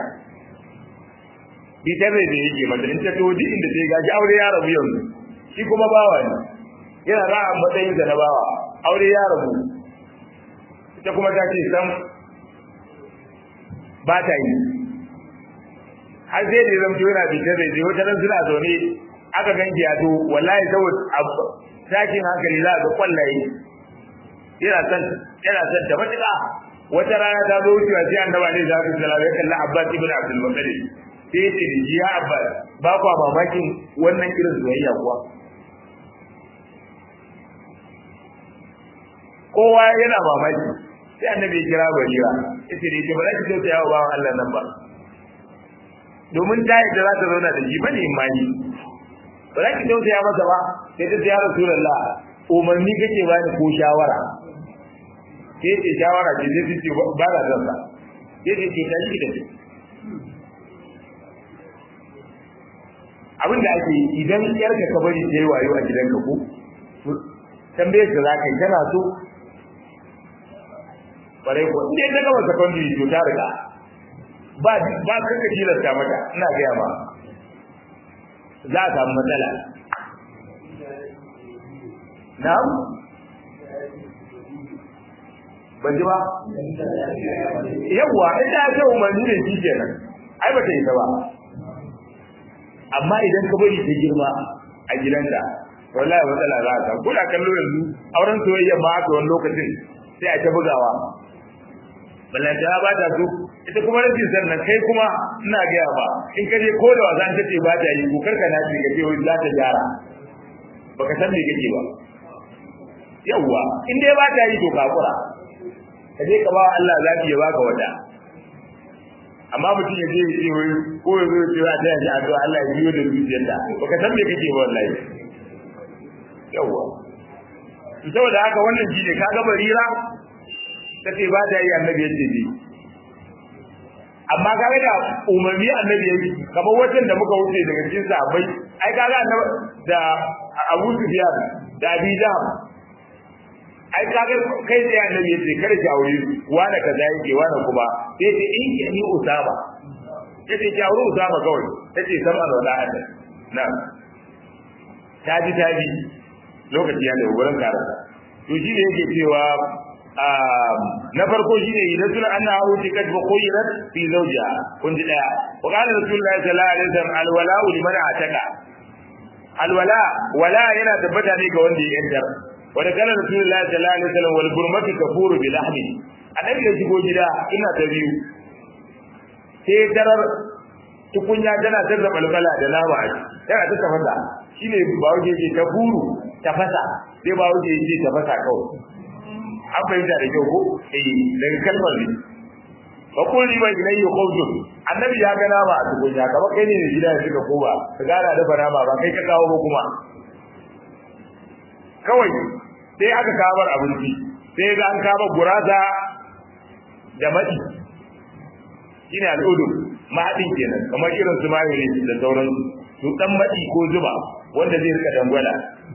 bi ta bai da yake mata in ta to duk inda sai gaji aure ya rabu yanzu shi kuma bawa ne yana ra'a matsayin da na bawa aure ya rabu ita kuma ta ce san ba ta yi har sai da zama yana bitar da zai wata ran suna zaune aka ganki ya to wallahi saboda sakin hankali za a ga kwallaye yana san ta matuƙa wata rana ta zo wucewa sai annaba ne za su salama ya kalla Abbas ibn Abdul Muttalib sai ya ce da ji ya Abbas ba kwa mamakin wannan irin soyayya kuwa kowa yana mamaki sai annabi ya kira barira yace da yake ba za ki tausaya wa bawan Allah nan ba domin ta yadda za ta zauna da shi bane imani ba za ki tausaya masa ba sai ta ya Rasulullah umarni kake ba ni ko shawara sai ce shawara ce sai ce ba za ta sa sai ce ta shi da shi abinda ake idan yarka ka bari ta yi wayo a gidanka ko tambayar da za ka yi tana so bare ko inda ta gama secondary to ta riga ba kanka tilasta mata ina gaya ba za a samu matsala na'am ban ji ba yawa ita ta umarni ne shi kenan ai ba ta yi ta ba amma idan ka bari ta girma a gidanka wallahi matsala za ka kuna kallo yanzu auren soyayya ba haka wani lokacin sai a ta bugawa balanta ba ta so ita kuma rashin sannan kai kuma ina gaya ba in ka je ko da wasa ta ce ba ta yi ko karka na ce ka ce wai za ta gyara baka san me kake ba yawa in dai ba ta yi to kakura ka je ka ba Allah zaki ya baka wata amma mutum ya je ya ce wai ko ya zo ya ce za ta yi addu'a Allah ya biyo da zuciyarta baka san me kake ba wallahi yawa saboda haka wannan shi ne kaga barira tace ba ta yi annabi yace bi amma kaga da umarni annabi yayi kamar wajen da muka wuce daga cikin sahabbai ai kaga annabi da Abu Sufyan da Abi Jahl ai kaga kai da annabi yace kada ki aure wani kaza yake wani kuma yace in ki ni Usama yace ki aure Usama kawai yace sama da wala Allah na'am taji lokaci ya da gurin karanta to shi ne yake cewa na farko shine idan suna anna huti kad buqirat fi zawjiha kun ji daya wa qala rasulullahi sallallahu alaihi wasallam alwala liman ataka alwala wala yana tabbata ne ga wanda ya yantar wa da kana rasulullahi sallallahu alaihi wasallam wal burmatu kafuru bil lahmi annabi da shigo gida ina ta biyu sai tarar tukunya tana tarda balbala da nama tana ta tafasa shine ba wuce ke kafuru tafasa sai ba wuce ke tafasa kawai an fahimta da kyau ko daga kalmar ne ba ko ni bai ne yau kawai annabi ya ga nama a cikin ya kaba kai ne da gida ya suka koba ka gara da nama ba kai ka kawo ba kuma kawai sai aka kawo abinci sai ga an kama gurasa da madi shine al'udu mahadin kenan kamar irin su mayore da sauransu to dan madi ko zuba wanda zai rika dangwala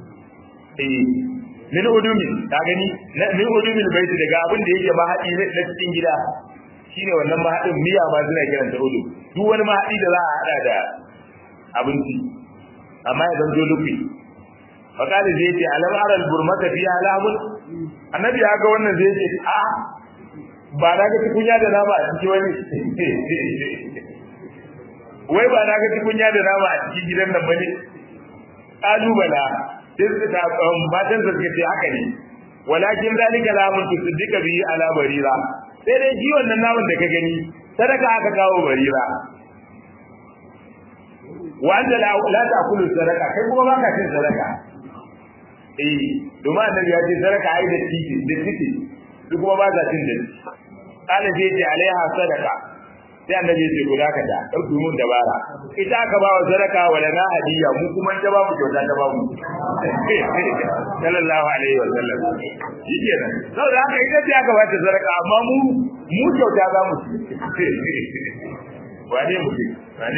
min udumin ka gani min udumin bai daga abin da yake mahadi na cikin gida shine wannan mahadin miya ma suna kiran ta udu duk wani mahadi da za a hada da abinci amma ya zanto lufi fakali zai ce alam aral burmata fiya alamun annabi ya ga wannan zai ce a ba na ga tukunya da nama a cikin wani wai ba na ga tukunya da nama a cikin gidan nan bane kalubala sai suka ta matan da suka ce haka ne walakin zalika lamun tusiddiqa bi ala barira sai dai ji wannan namun da ka gani sadaka aka kawo barira wa anta la ta'kulu sadaka kai kuma baka cin sadaka domin annabi ya ce sadaka ai da titi duk kuma ba za cin da kana je ce alaiha sadaka sai annabi ya ce ku da kada dauki mun dabara ita aka ba wa sadaka wala na hadiya mu kuma ta ba mu kyauta ta ba mu sallallahu alaihi wa sallam shikenan saboda haka ita ce aka ba ta sadaka amma mu kyauta za mu wane mu wane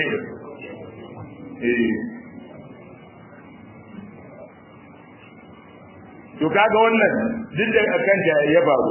to kaga wannan duk da akan ya faru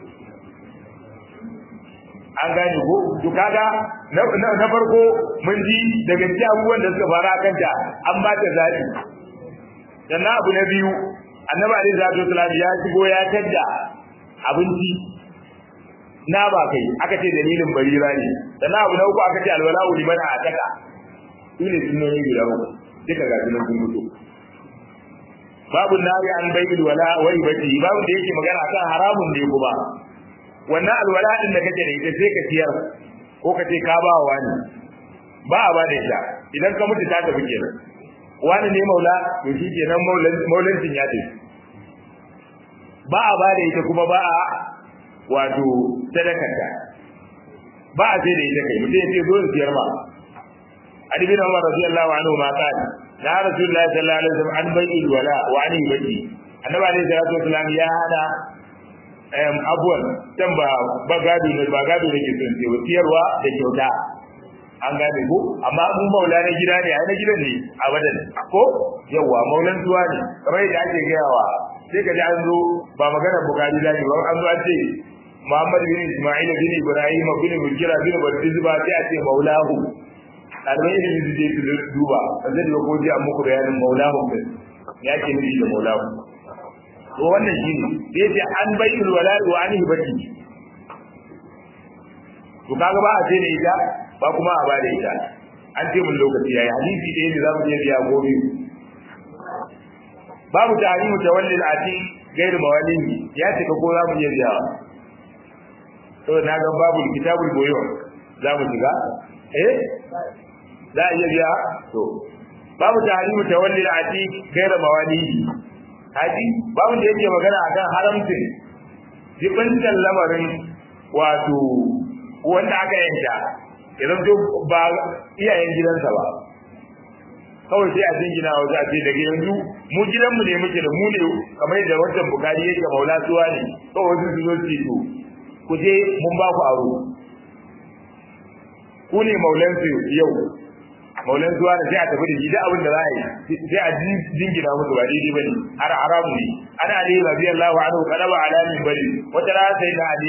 an gane ko to kaga na farko mun ji daga cikin abubuwan da suka fara akan ta an ba ta zabi sannan abu na biyu annabi alaihi salatu wasallam ya shigo ya tadda abinci na ba kai aka ce dalilin barira ne sannan abu na uku aka ce alwala'u liman ataka shine sunnoni guda uku duka ga sunan sun fito babu nari an bayyana wala wai bace babu da yake magana akan haramun ne kuma wannan alwala din da kake da ita sai ka tiyar ko ka ce ka ba wa wani ba a ba da ita idan ka mutu ta tafi kenan wani ne maula to shi kenan maulancin ya tafi ba a ba da ita kuma ba a wato sadakarta ba a sai da ita kai mutum ya ce zo siyar ma Ali bin Umar radiyallahu anhu ma qala na rasulullahi sallallahu alaihi wasallam an bai'il wala wa an bai'i annabi alaihi salatu wasallam ya hada abuwan dan ba gado ne ke son ce wasiyarwa da kyauta an gane ko amma mun maula na gida ne ai na gidan ne abadan ko yawa maulan zuwa ne kamar yadda ake gayawa sai ka ji an zo ba magana bukari da ne ba an zo an ce Muhammad bin Isma'il bin Ibrahim bin Mujira bin Badizba sai a ce maulahu ɗalibai ilimi su je su duba zai da ko ji a muku bayanin maulahu din ya ke nufi da maulahu to wannan shi ne sai ce an bayyana wala'i wa anihi baki to kaga ba a ce da ita ba kuma a ba da ita an ce mun lokaci yayi hadisi ɗaya ne za mu je biya gobe babu tahrimu tawallil ati gairu mawalihi ya ce ko za mu je biya to na ga babu kitabul boyo za mu shiga za a iya biya to babu tahrimu tawallil ati gairu mawalihi haji babu da yake magana akan haramcin jibantan lamarin wato wanda aka yanka idan to ba iyayen gidansa ba kawai sai a jingina wa za a ce daga yanzu mu gidanmu ne muke da mu ne kamar yadda wancan bukari yake maula suwa ne kawai wasu su zo su to ku je mun ba ku aro ku ne maulansu yau maulan zuwa da sai a tafi da shi da abin da za a yi sai a jingina musu ba daidai bane har haramu ne ana ali radiyallahu anhu kalaba ala min bari wata rana sai da ali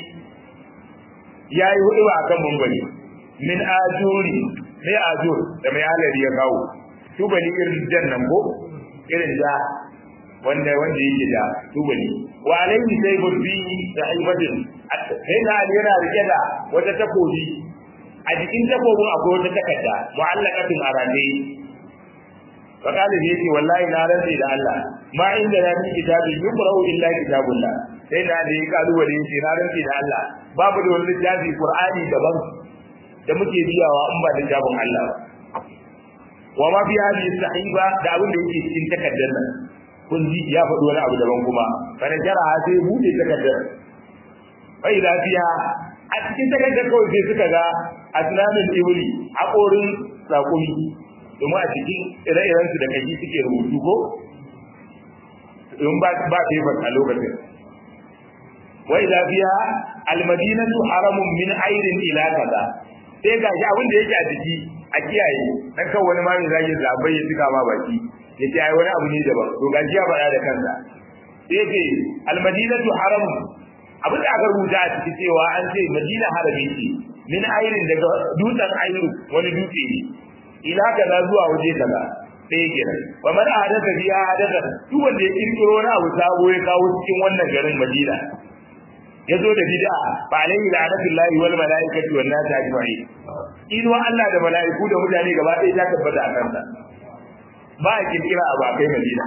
yayi hudu ba akan mumbari min ajuri sai ajur da mai halari ya kawo tubali irin jannan ko irin da wanda yake da tubali wa alayhi saybun bi sahibatin sai da ali yana rike da wata takobi a jikin takobin akwai wata takarda mu'allaqatin arani wa qala yace wallahi na rantsi da Allah ma inda na fi kitabi yuqra'u illa kitabullah sai da ya kalu wa yace na rantsi da Allah babu da wani littafi Qur'ani daban da muke biyawa in ba littafin Allah wa ma fi hadhihi sahiba da abin da yake cikin takaddar nan kun ji ya faɗi wani abu daban kuma kana jara sai bude takaddar bai lafiya a cikin takaddar kawai sai suka ga aslamin ibli haƙorin sakumi domin a cikin ire-iren su da kaji suke rubutu ko in ba paper a lokacin wa idza fiha al-madinatu haramun min ayrin ila kaza sai ga shi abin da yake a ciki a kiyaye dan kan wani ma mai zagi zabai ya tuka ma baki yace ai wani abu ne daban to ga shi ya faɗa da kansa sai ce al-madinatu haramun abin da aka rubuta a ciki cewa an ce madina harami ce min ayrin daga dutsen ayru wani dutse ne ila kaza zuwa waje kaza sai kenan wa man hadatha biha hadatha duk wanda ya kirkiro wani abu sabo ya kawo cikin wannan garin Madina yazo da bid'a fa alayhi la'natullahi wal malaikati wan nas ajma'in in wa Allah da malaiku da mutane gaba ɗaya ta tabbata a kansa ba a kirkira abu kai Madina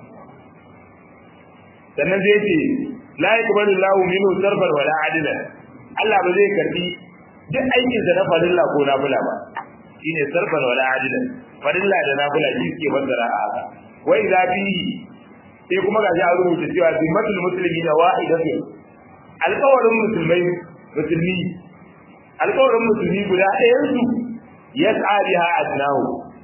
sannan zai ce la yaqbalu Allahu minhu sarfan wala adlan Allah ba zai karbi duk aikin sa na farilla ko nafila ba shine sarfan wala adlan farilla da nafila shi ke fassara a haka wa idza fihi sai kuma ga ya rubuta cewa zimmatul muslimina wahidatu alƙawarin musulmi guda ɗayan su yas'a biha adnahu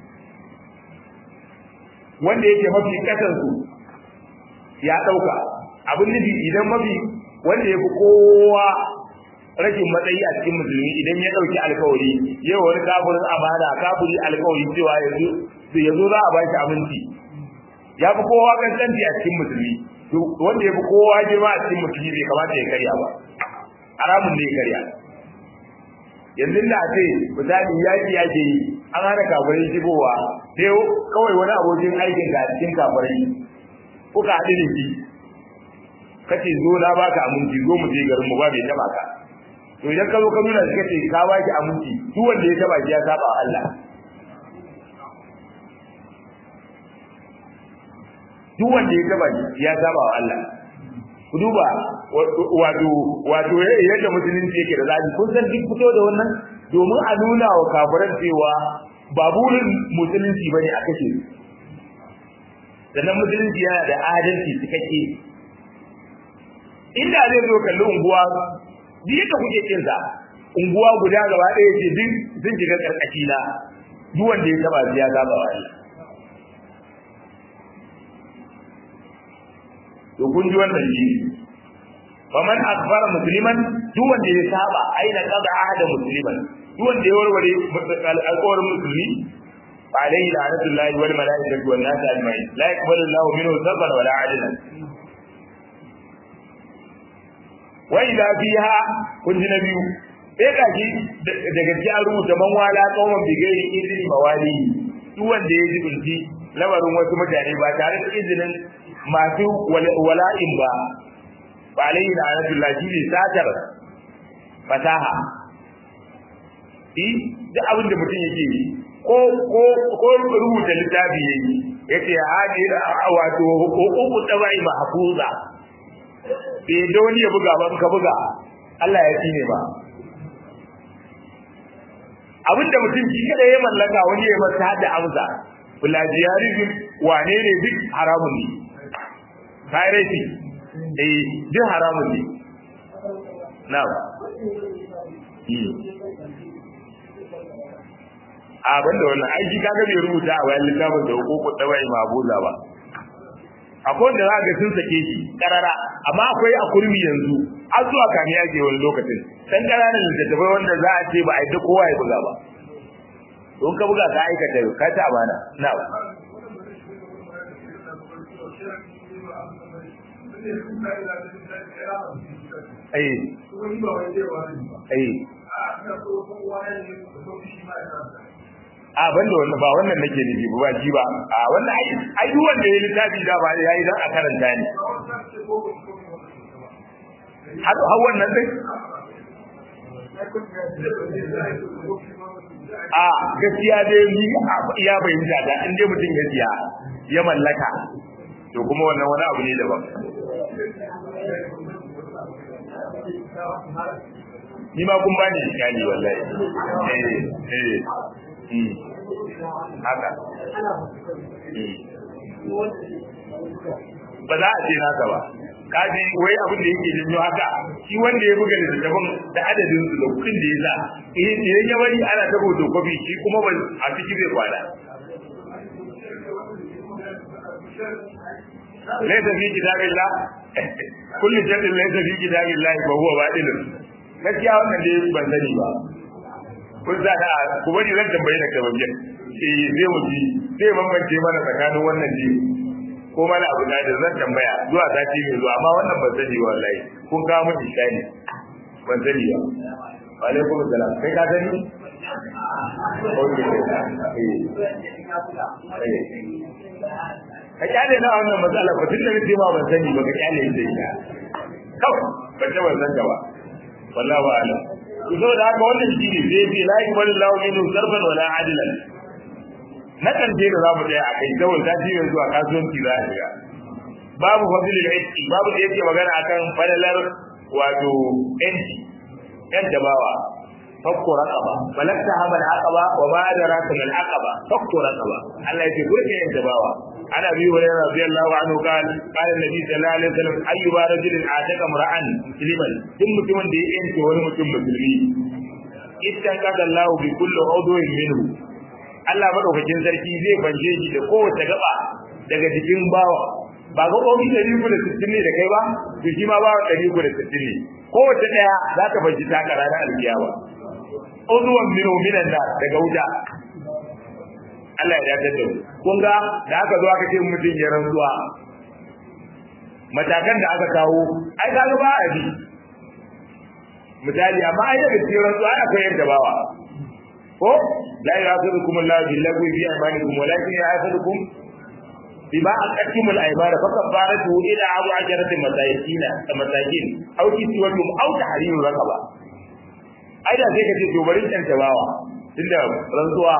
wanda yake mafi kasan su ya dauka abin nufi idan mafi wanda yafi kowa rashin matsayi a cikin musulmi idan ya dauki alkawari yau wani kafirin amana kafiri alkawari cewa yazo za a ba shi aminci ya fi kowa kankanci a cikin musulmi wanda ya fi kowa girma a cikin musulmi bai kamata ya karya ba haramun ne ya karya yanzu da ce misali yaki yake yi an hana kafirai shigowa sai kawai wani abokin aikin ga cikin kafirai kuka haɗu da shi kace zo na baka aminci zo mu je garin mu ba bai taba ka to idan ka zo ka nuna shi kace ka baki aminci duk wanda ya taba shi ya saba wa Allah duk wanda ya taba shi ya saba wa Allah ku duba wato yadda musulunci yake da zabi kun san duk fito da wannan domin a nuna wa kafiran cewa baburin musulunci bane a kashe sannan musulunci yana da adalci cikakke inda zai zo kalli unguwa duk yadda kuke kin sa unguwa guda gaba ɗaya ce duk sun shiga karkashi na duk wanda ya taba ya zaba wa Allah to kun ji wannan shi faman akbara musliman duk wanda ya saba aina qada ahada musliman duk wanda ya warware alƙawarin musulmi alayhi la'natullahi wal malaikati wan nas ajma'in la yaqbalu Allahu minhu sarfan wala 'adlan wa idha fiha kun ji nabiyu sai gashi da gaskiya rubuta man wala qauman bi gairi idni mawali duk wanda ya jibinci lamarin wasu mutane ba tare da izinin masu wala'in ba alayhi la'natullahi shi ne satar fasaha duk abin da mutum yake yi ko rubuta littafi yayi yace hadi wato hukuku tabai mahfuza bai da wani ya buga ba ka buga Allah ya tsine ba abinda mutum shi kada ya mallaka wani ya masa hada amsa plagiarism wane ne duk haramun ne piracy duk haramun ne na'am abin da wannan aiki kaga bai rubuta a bayan littafin da hukuku tsabai mabuza ba akwai wanda za ga sun sake shi karara amma akwai a kurmi yanzu an zuwa kami yake wani lokacin dan ƙananan littattafai wanda za a ce ba a yi kowa ya buga ba don ka buga ka aikata ka ta amana na'am a banda wannan ba wannan nake nufi ba ji ba a wannan ai duk wanda ya littafi da ba yayi dan a karanta ne har wannan dai a gaskiya dai ni ya bayyana da in dai mutum ya siya ya mallaka to kuma wannan wani abu ne daban ni ma kun bani iskali wallahi haka ba za a ce naka ba kaji wai abin da yake janyo haka shi wanda ya buga littattafan da adadin su da kudin da ya sa idan ya bari ana ta hoto kofi shi kuma ba a ciki zai kwana laysa fi kitabillah kullu shay'in laysa fi kitabillah fa huwa batil gaskiya wannan dai ban sani ba kun za da ku bari zan tambaye da kabaje zai wuce sai bambance mana tsakanin wannan ne ko mana abu da zan tambaya zuwa sati mai zuwa amma wannan ban sani wallahi kun kawo mun ishani ban sani ba wa alaikum assalam kai ka sani ka kyale na wannan matsala ko tun da nake ma ban sani ba ka kyale ita ita kawai ba ta ban san ba wallahi wa ala to da haka wannan shi ne zai bi la yakbalu Allahu minhu zarban wala adlan na kan je da zamu tsaya a kai saboda ta jiya zuwa kasuwanci za a shiga babu fadlil iski babu da yake magana akan fadalar wato yan dabawa fakku raqaba balagta hamal aqaba wa ma adraka mal aqaba fakku raqaba Allah yake gurbe yan dabawa ana bi hurairah radiyallahu anhu qala nabi sallallahu alaihi wasallam ayyuba rajulin ataka mar'an musliman din mutumin da ya yanke wani mutum musulmi idan kaga Allah bi kulli udwin minhu Allah madaukakin sarki zai banje shi da kowace gaba daga cikin bawa ba ga obi 360 ne da kai ba to shi ma bawa 360 ne kowace daya za ta banji ta karana alkiyama udwan minan da daga wuta Allah ya dace da mu kun ga da aka zo aka ce mutum ya rantsuwa matakan da aka kawo ai kaga ba a bi misali amma ai daga cikin rantsuwa akwai yadda bawa ko la ya'khudhukum Allahu bil-lagwi fi aymanikum walakin ya'khudhukum bima aqadtumul aymana fa kafaratu ila abu ajratin masakin aw kiswatum aw tahriru raqaba ai da sai ka ce to bari kan tabawa tunda rantsuwa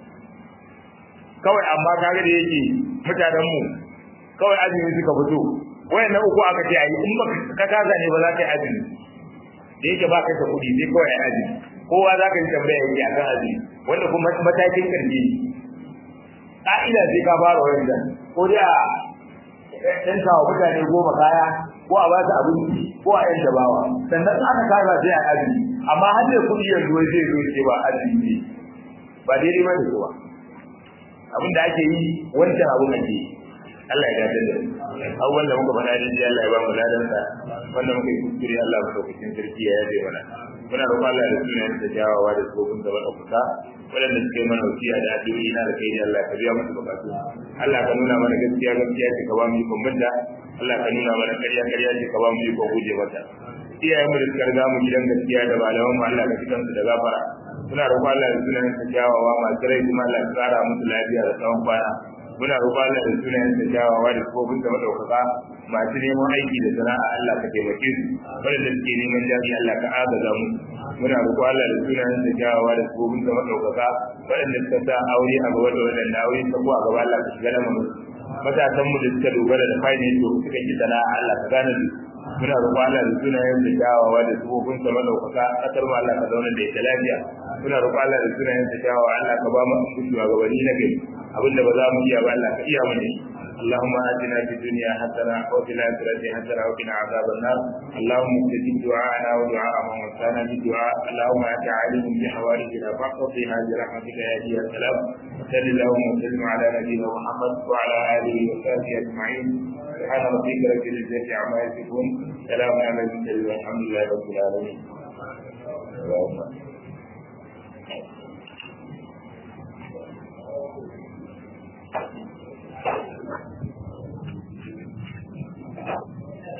kawai amma kaga da yake mutanen mu kawai azumi suka fito wayannan uku aka ce ayi in ka kaza ne ba za ka yi azumi da yake ba kai ka kudi sai kawai ayi azumi kowa za ka yi tambaya yake akan azumi wanda kuma matakin karfi ka'ida sai ka fara wannan ko da ɗan kawo mutane 10 kaya ko a ba su abinci ko a yan dabawa sannan aka kaza sai ayi azumi amma har da kudi yanzu zai zo ce ba azumi ba daidai ba ne kuwa abin da ake yi wancan abu ake yi Allah ya dace da mu wanda muka faɗa dai Allah ya ba mu ladan sa wanda muka yi kuskure Allah ya sauke sarki ya yaje mana muna roƙon Allah da sunan da jawawa da tsofin da wadda wadanda suke mana wasiya da addu'o'i na da kai ne Allah ka biya musu bukatu Allah ka nuna mana gaskiya gaskiya ce ka ba mu ikon banda Allah ka nuna mana ƙarya ƙarya ce ka ba mu ikon guje mata iyayen mu da suka riga mu gidan gaskiya da malaman mu Allah ka fitan su da gafara muna roƙon Allah da sunan da jawawa masu rai kuma Allah ya tsara musu lafiya da tsawon kwana muna roƙon Allah da sunan da jawawa da tsofin da madaukaka masu neman aiki da sana'a Allah ka taimake su wanda suke neman jami Allah ka agaza mu muna roƙon Allah da sunan da jawawa da tsofin da madaukaka wanda suka sa aure a gaba da wadanda aure ta ko a gaba Allah ka shiga lamarin matasan mu da suka dogara da finance to suka ki sana'a Allah ka gane su muna roƙon Allah da sunayen da kyawawa da sufofin sa madaukaka kasar mu Allah ka zauna da ita lafiya muna roƙon Allah da sunayen da kyawawa Allah ka ba mu shugabanni na gari abinda ba za mu iya ba Allah ka iya mana اللهم آتنا في الدنيا حسنة وفي الآخرة حسنة وقنا عذاب النار اللهم استجب دعاءنا ودعاء من وصانا بالدعاء اللهم أنت عالم بحوائجنا فاقضنا برحمتك يا هادي السلام وصل اللهم وسلم على نبينا محمد وعلى آله وصحبه أجمعين سبحان ربك رب العزة عما يصفون سلام على المرسلين والحمد لله رب العالمين